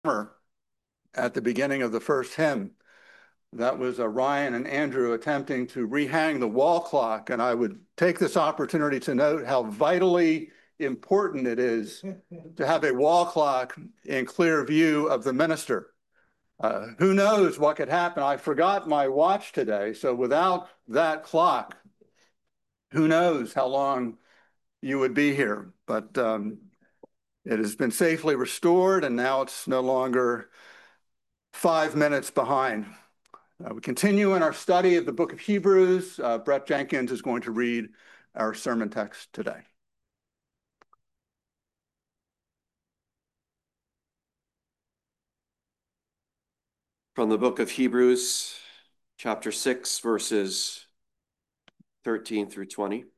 at the beginning of the first hymn. That was Ryan and Andrew attempting to rehang the wall clock, and I would take this opportunity to note how vitally important it is to have a wall clock in clear view of the minister. Who knows what could happen? I forgot my watch today, so without that clock, who knows how long you would be here. But it has been safely restored, and now it's no longer 5 minutes behind. We continue in our study of the book of Hebrews. Brett Jenkins is going to read our sermon text today. From the book of Hebrews, chapter 6, verses 13 through 20.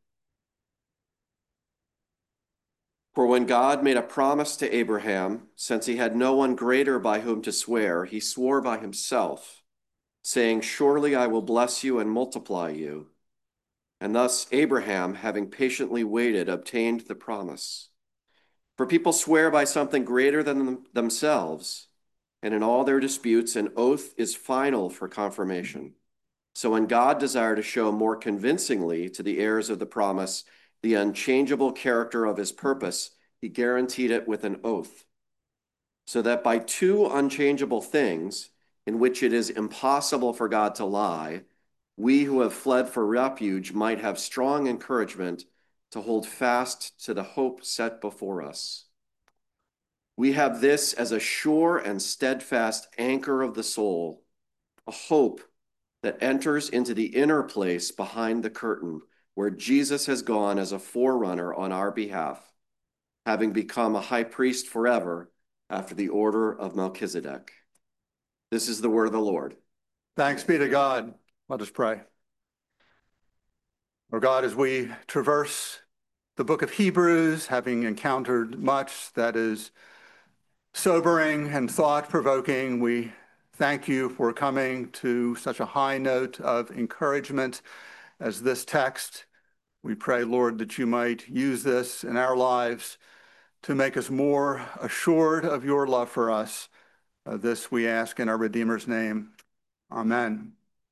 For when God made a promise to Abraham, since he had no one greater by whom to swear, he swore by himself, saying, "Surely I will bless you and multiply you." And thus Abraham, having patiently waited, obtained the promise. For people swear by something greater than themselves, and in all their disputes, an oath is final for confirmation. So when God desired to show more convincingly to the heirs of the promise the unchangeable character of his purpose, he guaranteed it with an oath, so that by two unchangeable things, in which it is impossible for God to lie, we who have fled for refuge might have strong encouragement to hold fast to the hope set before us. We have this as a sure and steadfast anchor of the soul, a hope that enters into the inner place behind the curtain, where Jesus has gone as a forerunner on our behalf, having become a high priest forever after the order of Melchizedek. This is the word of the Lord. Thanks be to God. Let us pray. Lord God, as we traverse the book of Hebrews, having encountered much that is sobering and thought-provoking, we thank you for coming to such a high note of encouragement as this text. We pray, Lord, that you might use this in our lives to make us more assured of your love for us. This we ask in our Redeemer's name. Amen.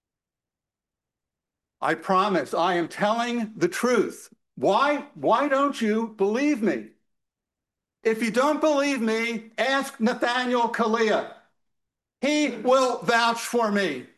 I promise I am telling the truth. Why don't you believe me? If you don't believe me, ask Nathaniel Kalia. He will vouch for me.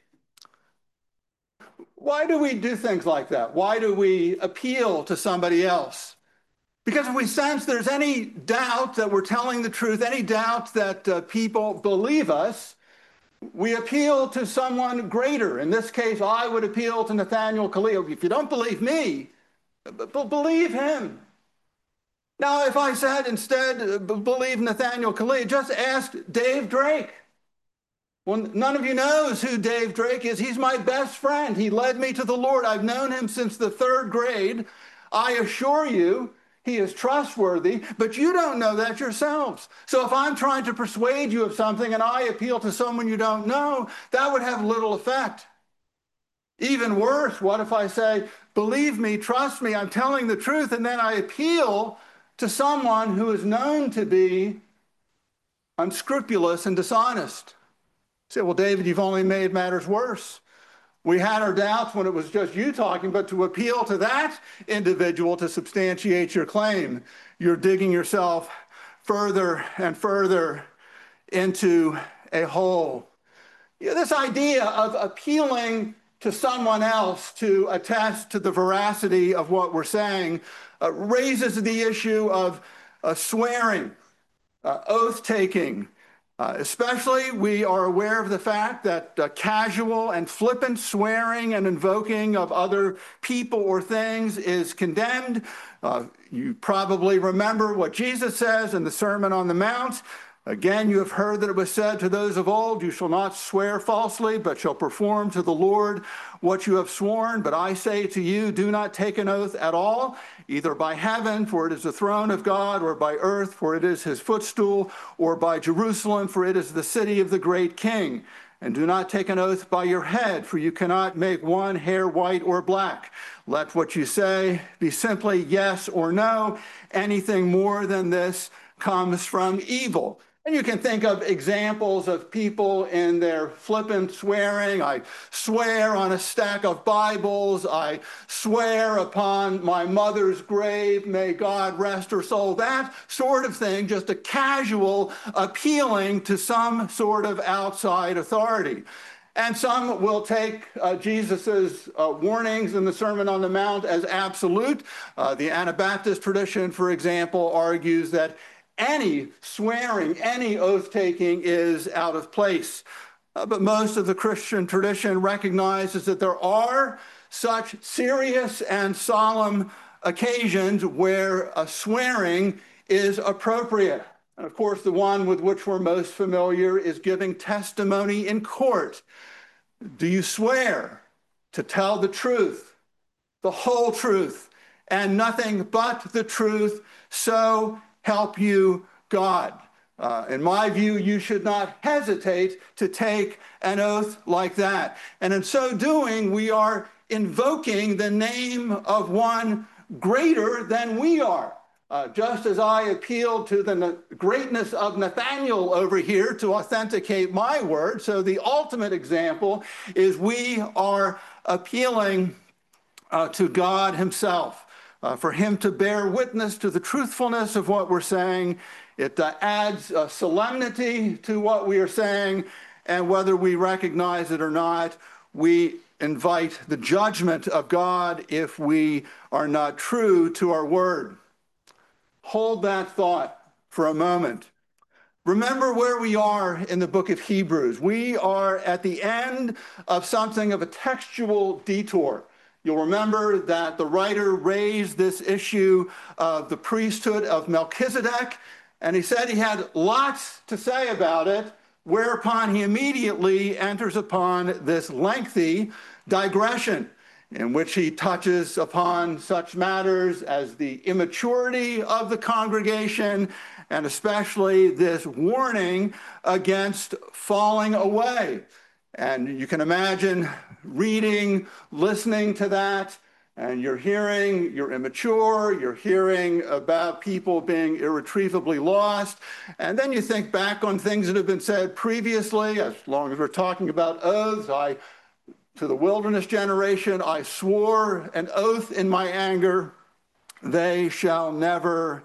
Why do we do things like that? Why do we appeal to somebody else? Because if we sense there's any doubt that we're telling the truth, any doubt that people believe us, we appeal to someone greater. In this case, I would appeal to Nathaniel Kalia. If you don't believe me, believe him. Now, if I said instead, believe Nathaniel Kalia, just ask Dave Drake. Well, none of you knows who Dave Drake is. He's my best friend. He led me to the Lord. I've known him since the 3rd grade. I assure you, he is trustworthy, but you don't know that yourselves. So if I'm trying to persuade you of something and I appeal to someone you don't know, that would have little effect. Even worse, what if I say, believe me, trust me, I'm telling the truth, and then I appeal to someone who is known to be unscrupulous and dishonest? You say, well, David, you've only made matters worse. We had our doubts when it was just you talking, but to appeal to that individual to substantiate your claim, you're digging yourself further and further into a hole. This idea of appealing to someone else to attest to the veracity of what we're saying raises the issue of swearing, oath-taking. Especially, we are aware of the fact that casual and flippant swearing and invoking of other people or things is condemned. You probably remember what Jesus says in the Sermon on the Mount. Again, you have heard that it was said to those of old, you shall not swear falsely, but shall perform to the Lord what you have sworn. But I say to you, do not take an oath at all, either by heaven, for it is the throne of God, or by earth, for it is his footstool, or by Jerusalem, for it is the city of the great king. And do not take an oath by your head, for you cannot make one hair white or black. Let what you say be simply yes or no. Anything more than this comes from evil. And you can think of examples of people in their flippant swearing. I swear on a stack of Bibles. I swear upon my mother's grave. May God rest her soul. That sort of thing, just a casual appealing to some sort of outside authority. And some will take Jesus's warnings in the Sermon on the Mount as absolute. The Anabaptist tradition, for example, argues that any swearing, any oath-taking is out of place. But most of the Christian tradition recognizes that there are such serious and solemn occasions where swearing is appropriate. And of course, the one with which we're most familiar is giving testimony in court. Do you swear to tell the truth, the whole truth, and nothing but the truth, so help you God? In my view, you should not hesitate to take an oath like that. And in so doing, we are invoking the name of one greater than we are. Just as I appealed to the greatness of Nathaniel over here to authenticate my word, so the ultimate example is we are appealing to God himself, for him to bear witness to the truthfulness of what we're saying. It adds solemnity to what we are saying, and whether we recognize it or not, we invite the judgment of God if we are not true to our word. Hold that thought for a moment. Remember where we are in the book of Hebrews. We are at the end of something of a textual detour. You'll remember that the writer raised this issue of the priesthood of Melchizedek, and he said he had lots to say about it, whereupon he immediately enters upon this lengthy digression in which he touches upon such matters as the immaturity of the congregation, and especially this warning against falling away. And you can imagine reading, listening to that, and you're hearing you're immature, you're hearing about people being irretrievably lost, and then you think back on things that have been said previously. As long as we're talking about oaths, to the wilderness generation, I swore an oath in my anger, they shall never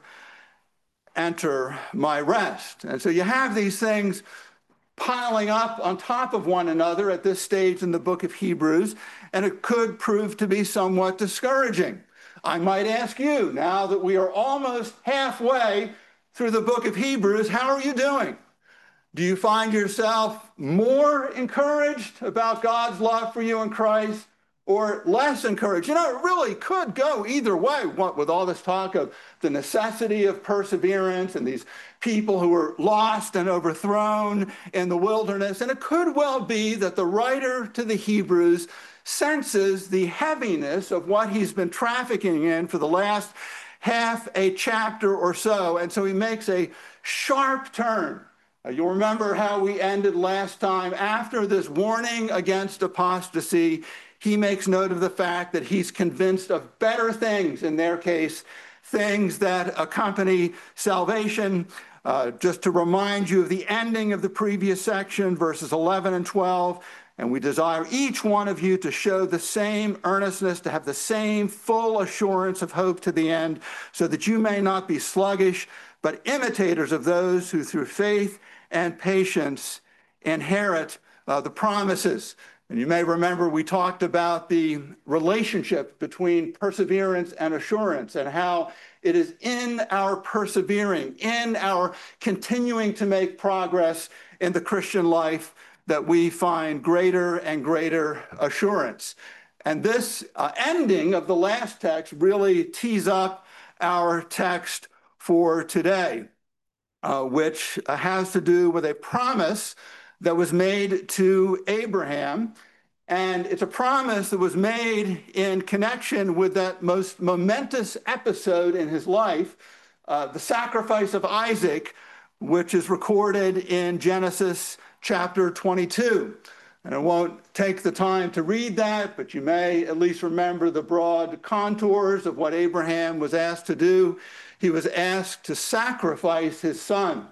enter my rest. And so you have these things piling up on top of one another at this stage in the book of Hebrews, and it could prove to be somewhat discouraging. I might ask you, now that we are almost halfway through the book of Hebrews, how are you doing? Do you find yourself more encouraged about God's love for you in Christ, or less encouraged? You know, it really could go either way, with all this talk of the necessity of perseverance and these people who were lost and overthrown in the wilderness. And it could well be that the writer to the Hebrews senses the heaviness of what he's been trafficking in for the last half a chapter or so. And so he makes a sharp turn. You'll remember how we ended last time. After this warning against apostasy, he makes note of the fact that he's convinced of better things, in their case, things that accompany salvation. Just to remind you of the ending of the previous section, verses 11 and 12, and we desire each one of you to show the same earnestness, to have the same full assurance of hope to the end, so that you may not be sluggish, but imitators of those who through faith and patience inherit the promises. And you may remember we talked about the relationship between perseverance and assurance, and how it is in our persevering, in our continuing to make progress in the Christian life, that we find greater and greater assurance. And this ending of the last text really tees up our text for today, which has to do with a promise that was made to Abraham. And it's a promise that was made in connection with that most momentous episode in his life, the sacrifice of Isaac, which is recorded in Genesis chapter 22. And I won't take the time to read that, but you may at least remember the broad contours of what Abraham was asked to do. He was asked to sacrifice his son,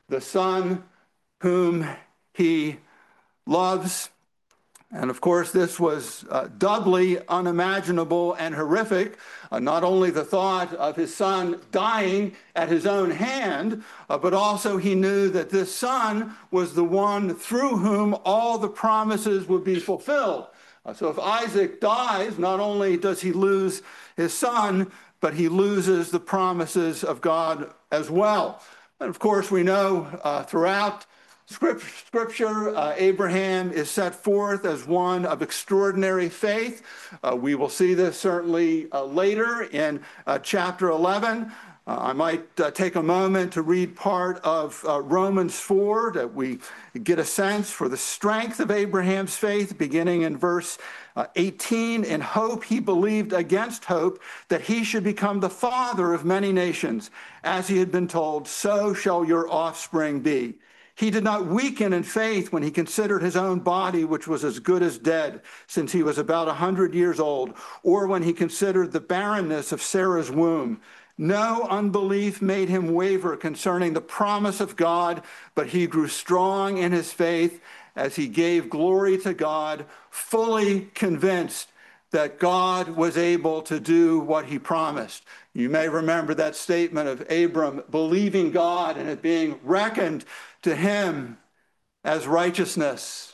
the son whom he loves. And of course, this was doubly unimaginable and horrific. Not only the thought of his son dying at his own hand, but also he knew that this son was the one through whom all the promises would be fulfilled. So if Isaac dies, not only does he lose his son, but he loses the promises of God as well. And of course, we know throughout Scripture, Abraham is set forth as one of extraordinary faith. We will see this certainly later in chapter 11. I might take a moment to read part of Romans 4, that we get a sense for the strength of Abraham's faith, beginning in verse 18. In hope he believed against hope that he should become the father of many nations. As he had been told, so shall your offspring be. He did not weaken in faith when he considered his own body, which was as good as dead, since he was about 100 years old, or when he considered the barrenness of Sarah's womb. No unbelief made him waver concerning the promise of God, but he grew strong in his faith as he gave glory to God, fully convinced that God was able to do what he promised. You may remember that statement of Abram believing God and it being reckoned to him as righteousness.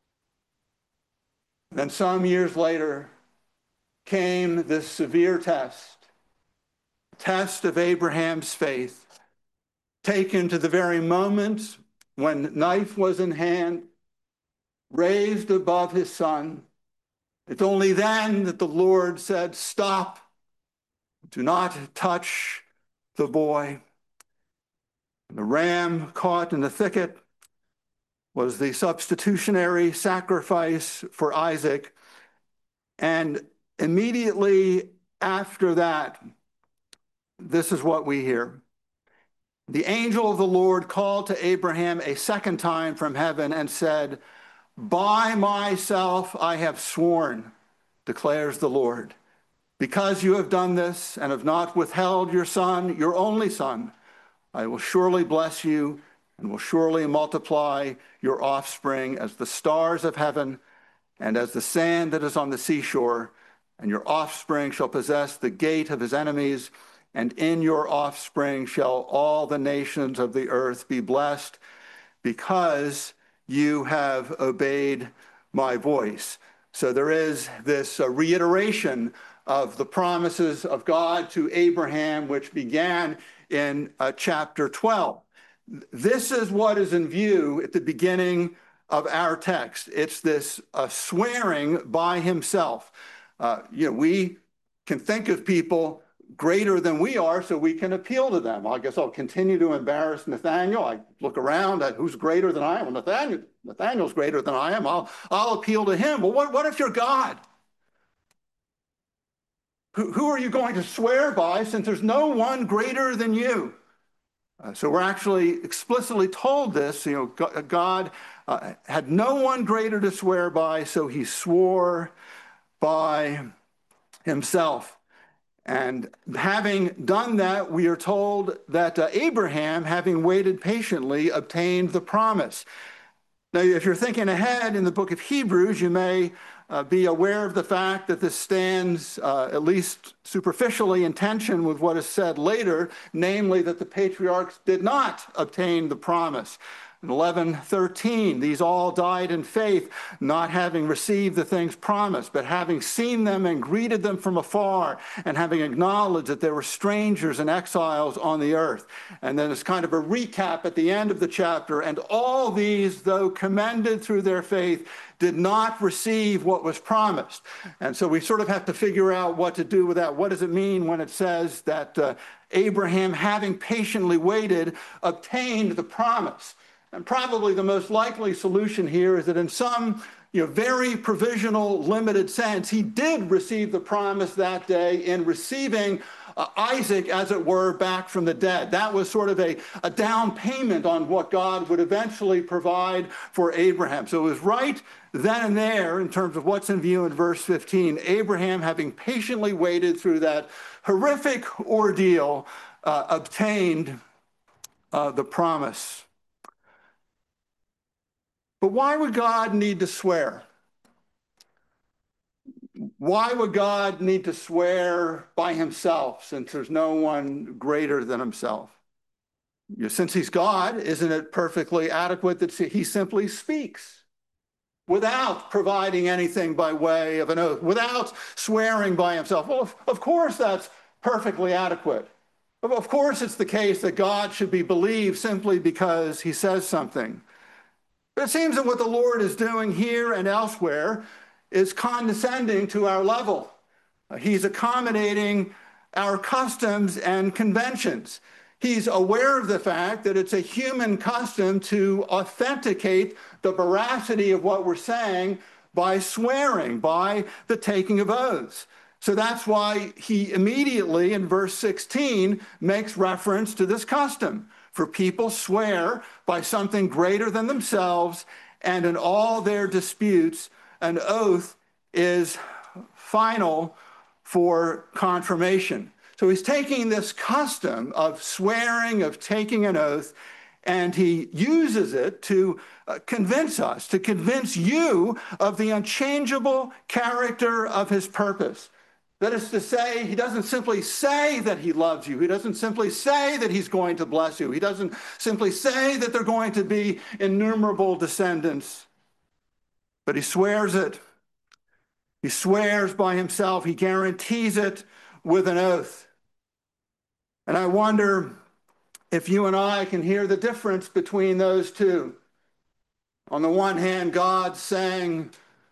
Then some years later came this severe test of Abraham's faith, taken to the very moment when knife was in hand, raised above his son. It's only then that the Lord said, "Stop, do not touch the boy." And the ram caught in the thicket was the substitutionary sacrifice for Isaac. And immediately after that, this is what we hear. The angel of the Lord called to Abraham a second time from heaven and said, "By myself I have sworn, declares the Lord, because you have done this and have not withheld your son, your only son, I will surely bless you and will surely multiply your offspring as the stars of heaven and as the sand that is on the seashore, and your offspring shall possess the gate of his enemies, and in your offspring shall all the nations of the earth be blessed, because you have obeyed my voice." So there is this reiteration of the promises of God to Abraham, which began in chapter 12. This is what is in view at the beginning of our text. It's this swearing by himself. We can think of people greater than we are, so we can appeal to them. I guess I'll continue to embarrass Nathaniel. I look around at who's greater than I am. Well, Nathaniel's greater than I am. I'll appeal to him. Well, what if you're God? Who are you going to swear by, since there's no one greater than you? So we're actually explicitly told this. God had no one greater to swear by, so he swore by himself. And having done that, we are told that Abraham, having waited patiently, obtained the promise. Now, if you're thinking ahead in the book of Hebrews, you may be aware of the fact that this stands, at least superficially, in tension with what is said later, namely that the patriarchs did not obtain the promise. In 11:13, these all died in faith, not having received the things promised, but having seen them and greeted them from afar, and having acknowledged that they were strangers and exiles on the earth. And then it's kind of a recap at the end of the chapter. And all these, though commended through their faith, did not receive what was promised. And so we sort of have to figure out what to do with that. What does it mean when it says that Abraham, having patiently waited, obtained the promise? And probably the most likely solution here is that in some very provisional, limited sense, he did receive the promise that day in receiving Isaac, as it were, back from the dead. That was sort of a down payment on what God would eventually provide for Abraham. So it was right then and there, in terms of what's in view in verse 15, Abraham, having patiently waited through that horrific ordeal, obtained the promise But why would God need to swear? Why would God need to swear by himself since there's no one greater than himself? Since he's God, isn't it perfectly adequate that he simply speaks without providing anything by way of an oath, without swearing by himself? Well, of course that's perfectly adequate. Of course it's the case that God should be believed simply because he says something. But it seems that what the Lord is doing here and elsewhere is condescending to our level. He's accommodating our customs and conventions. He's aware of the fact that it's a human custom to authenticate the veracity of what we're saying by swearing, by the taking of oaths. So that's why he immediately in verse 16 makes reference to this custom. For people swear by something greater than themselves, and in all their disputes, an oath is final for confirmation. So he's taking this custom of swearing, of taking an oath, and he uses it to convince us, to convince you of the unchangeable character of his purpose. That is to say, he doesn't simply say that he loves you. He doesn't simply say that he's going to bless you. He doesn't simply say that they're going to be innumerable descendants. But he swears it. He swears by himself. He guarantees it with an oath. And I wonder if you and I can hear the difference between those two. On the one hand, God saying,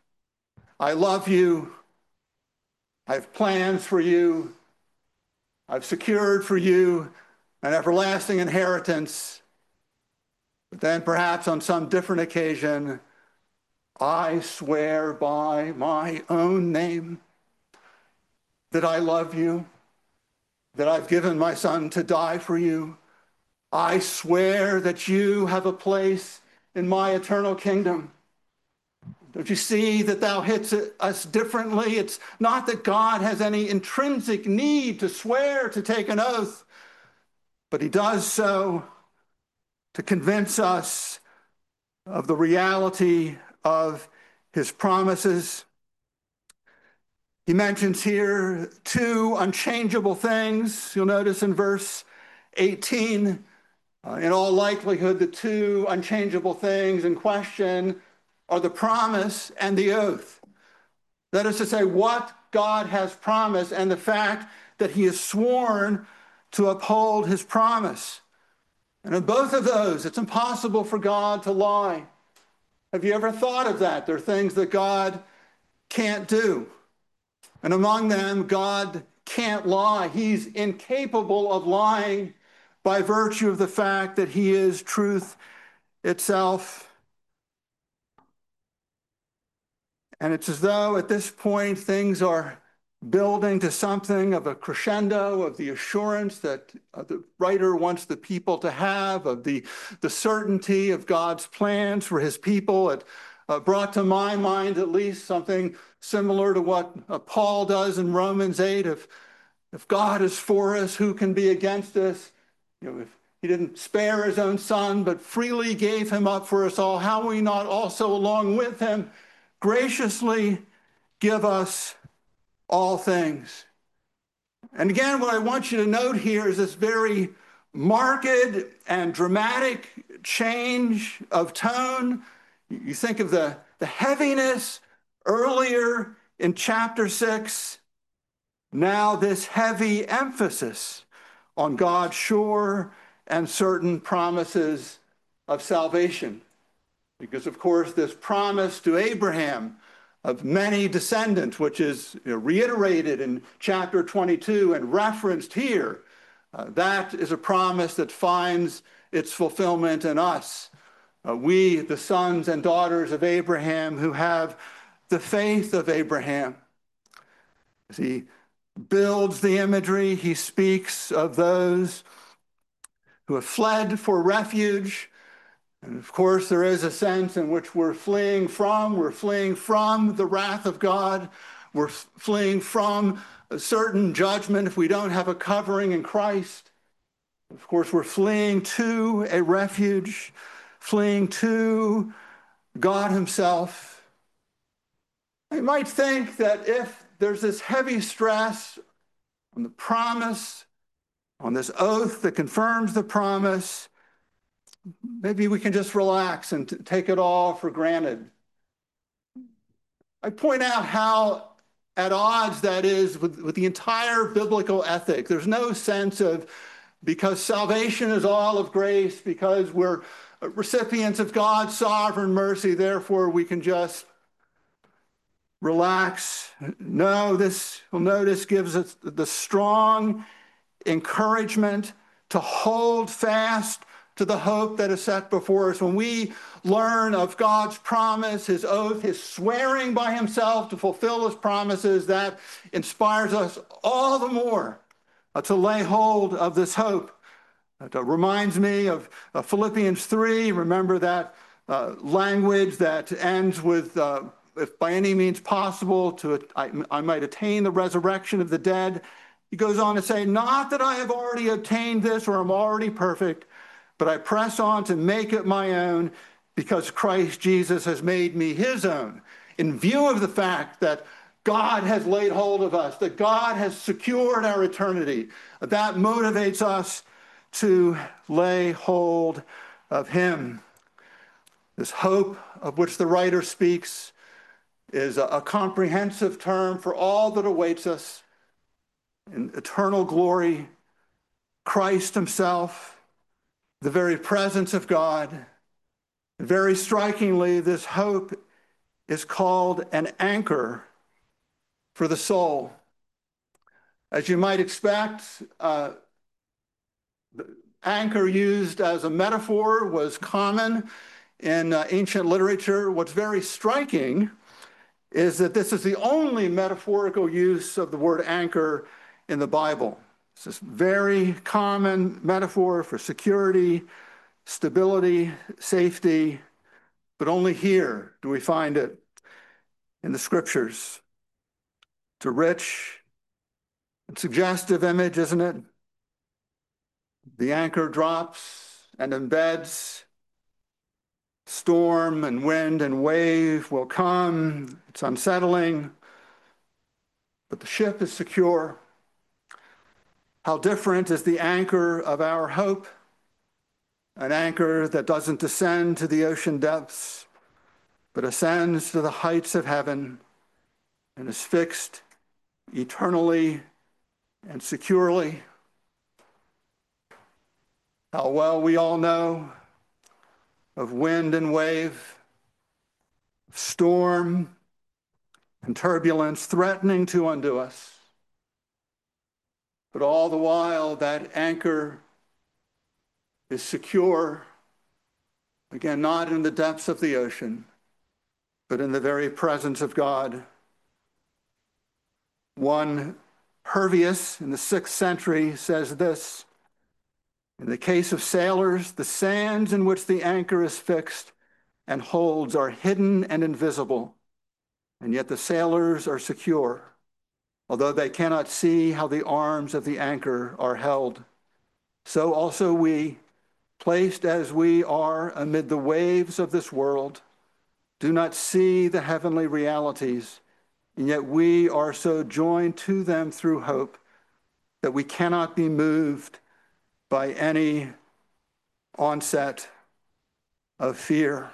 I love you. I have plans for you. I've secured for you an everlasting inheritance. But then perhaps on some different occasion, I swear by my own name that I love you, that I've given my son to die for you. I swear that you have a place in my eternal kingdom. Don't you see that thou hits us differently? It's not that God has any intrinsic need to swear, to take an oath, but he does so to convince us of the reality of his promises. He mentions here two unchangeable things. You'll notice in verse 18, in all likelihood, the two unchangeable things in question are the promise and the oath. That is to say, what God has promised and the fact that he has sworn to uphold his promise. And in both of those, it's impossible for God to lie. Have you ever thought of that? There are things that God can't do. And among them, God can't lie. He's incapable of lying by virtue of the fact that he is truth itself. And it's as though at this point things are building to something of a crescendo of the assurance that the writer wants the people to have, of the certainty of God's plans for his people. It brought to my mind at least something similar to what Paul does in Romans 8. If God is for us, who can be against us? If he didn't spare his own son, but freely gave him up for us all, how will he not also along with him graciously give us all things? And again, what I want you to note here is this very marked and dramatic change of tone. You think of the heaviness earlier in chapter 6. Now this heavy emphasis on God's sure and certain promises of salvation. Because, of course, this promise to Abraham of many descendants, which is reiterated in chapter 22 and referenced here, that is a promise that finds its fulfillment in us. We, the sons and daughters of Abraham, who have the faith of Abraham. As he builds the imagery, he speaks of those who have fled for refuge. And of course, there is a sense in which we're fleeing from the wrath of God. We're fleeing from a certain judgment if we don't have a covering in Christ. Of course, we're fleeing to a refuge, fleeing to God himself. I might think that if there's this heavy stress on the promise, on this oath that confirms the promise, maybe we can just relax and take it all for granted. I point out how at odds that is with the entire biblical ethic. There's no sense of, because salvation is all of grace, because we're recipients of God's sovereign mercy, therefore we can just relax. No, you'll notice, gives us the strong encouragement to hold fast to the hope that is set before us. When we learn of God's promise, his oath, his swearing by himself to fulfill his promises, that inspires us all the more to lay hold of this hope. It reminds me of Philippians 3. Remember that language that ends with, if by any means possible, I might attain the resurrection of the dead. He goes on to say, not that I have already obtained this or am already perfect, but I press on to make it my own because Christ Jesus has made me his own. In view of the fact that God has laid hold of us, that God has secured our eternity, that motivates us to lay hold of him. This hope of which the writer speaks is a comprehensive term for all that awaits us in eternal glory, Christ himself, the very presence of God. Very strikingly, this hope is called an anchor for the soul. As you might expect, the anchor used as a metaphor was common in ancient literature. What's very striking is that this is the only metaphorical use of the word anchor in the Bible. It's this very common metaphor for security, stability, safety, but only here do we find it in the scriptures. It's a rich and suggestive image, isn't it? The anchor drops and embeds. Storm and wind and wave will come. It's unsettling, but the ship is secure. How different is the anchor of our hope? An anchor that doesn't descend to the ocean depths, but ascends to the heights of heaven and is fixed eternally and securely. How well we all know of wind and wave, storm and turbulence threatening to undo us. But all the while, that anchor is secure, again, not in the depths of the ocean, but in the very presence of God. One Hervius in the 6th century says this: in the case of sailors, the sands in which the anchor is fixed and holds are hidden and invisible, and yet the sailors are secure, although they cannot see how the arms of the anchor are held. So also we, placed as we are amid the waves of this world, do not see the heavenly realities, and yet we are so joined to them through hope that we cannot be moved by any onset of fear.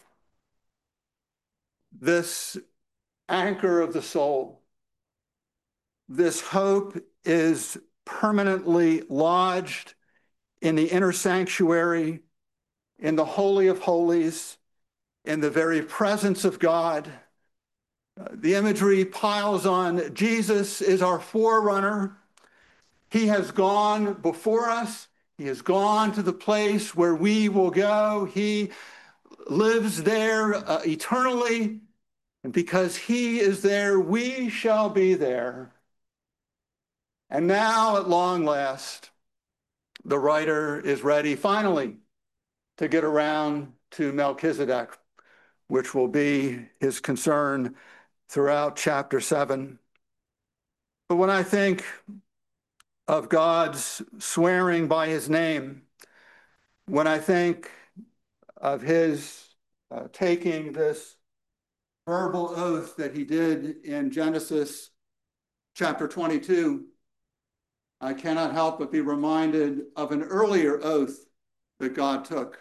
This anchor of the soul, this hope is permanently lodged in the inner sanctuary, in the Holy of Holies, in the very presence of God. The imagery piles on. Jesus is our forerunner. He has gone before us. He has gone to the place where we will go. He lives there eternally. And because he is there, we shall be there. And now, at long last, the writer is ready finally to get around to Melchizedek, which will be his concern throughout chapter 7. But when I think of God's swearing by his name, when I think of his taking this verbal oath that he did in Genesis chapter 22, I cannot help but be reminded of an earlier oath that God took,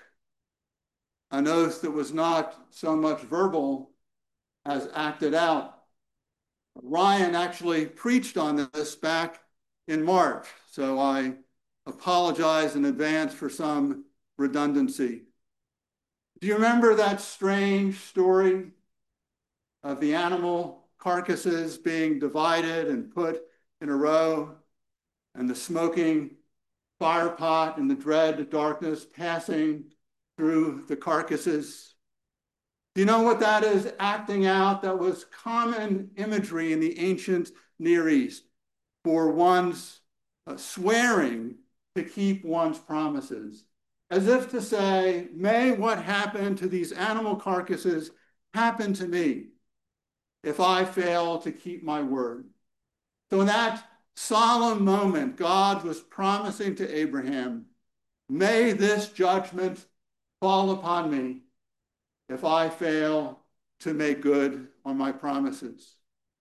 an oath that was not so much verbal as acted out. Ryan actually preached on this back in March, so I apologize in advance for some redundancy. Do you remember that strange story of the animal carcasses being divided and put in a row, and the smoking fire pot and the dread darkness passing through the carcasses? Do you know what that is acting out? That was common imagery in the ancient Near East for one's swearing to keep one's promises, as if to say, may what happened to these animal carcasses happen to me if I fail to keep my word. So in that solemn moment, God was promising to Abraham, may this judgment fall upon me if I fail to make good on my promises.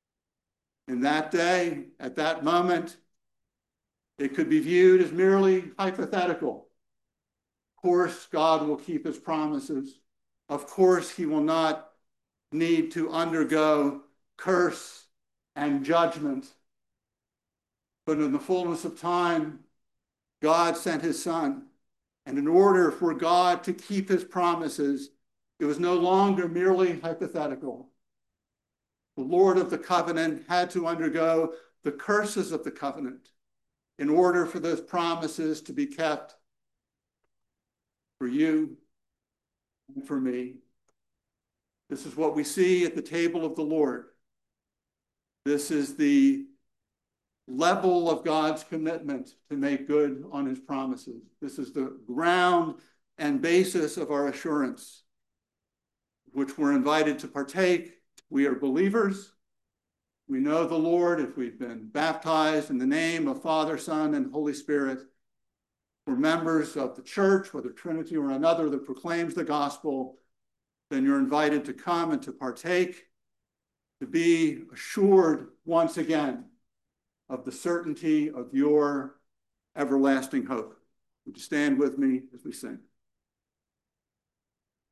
In that day, at that moment, it could be viewed as merely hypothetical. Of course, God will keep his promises. Of course, he will not need to undergo curse and judgment. But in the fullness of time, God sent his son. And in order for God to keep his promises, it was no longer merely hypothetical. The Lord of the covenant had to undergo the curses of the covenant in order for those promises to be kept for you and for me. This is what we see at the table of the Lord. This is the level of God's commitment to make good on his promises. This is the ground and basis of our assurance, which we're invited to partake. We are believers. We know the Lord if we've been baptized in the name of Father, Son, and Holy Spirit. We're members of the church, whether Trinity or another that proclaims the gospel. Then you're invited to come and to partake, to be assured once again of the certainty of your everlasting hope. Would you stand with me as we sing?